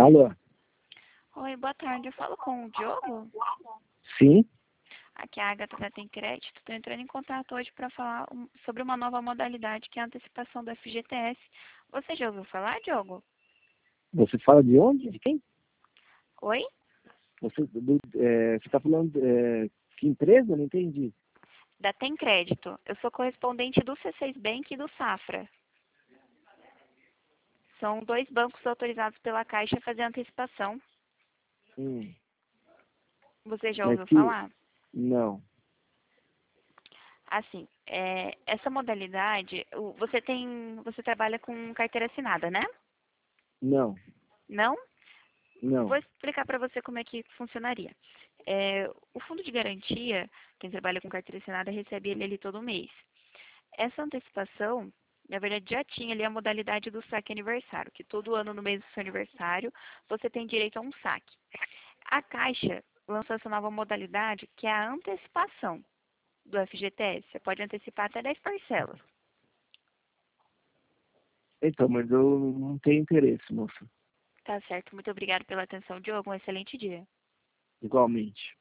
Alô? Oi, boa tarde. Eu falo com o Diogo? Sim? Aqui é a Agatha da Tem Crédito. Estou entrando em contato hoje para falar sobre uma nova modalidade que é a antecipação do FGTS. Você já ouviu falar, Diogo? Você fala de onde? De quem? Oi? Você está falando que empresa? Não entendi. Da Tem Crédito. Eu sou correspondente do C6 Bank e do Safra. São dois bancos autorizados pela Caixa a fazer antecipação. Hum, Você já mas ouviu que... falar? Não. Assim, essa modalidade, você trabalha com carteira assinada, né? Não. Não? Vou Não. explicar para você como é que funcionaria. O fundo de garantia, quem trabalha com carteira assinada recebe ele ali todo mês. Essa antecipação, na verdade, já tinha ali a modalidade do saque aniversário, que todo ano no mês do seu aniversário você tem direito a um saque. A Caixa lançou essa nova modalidade, que é a antecipação do FGTS. Você pode antecipar até 10 parcelas. Então, mas eu não tenho interesse, moça. Tá certo. Muito obrigada pela atenção, Diogo. Um excelente dia. Igualmente.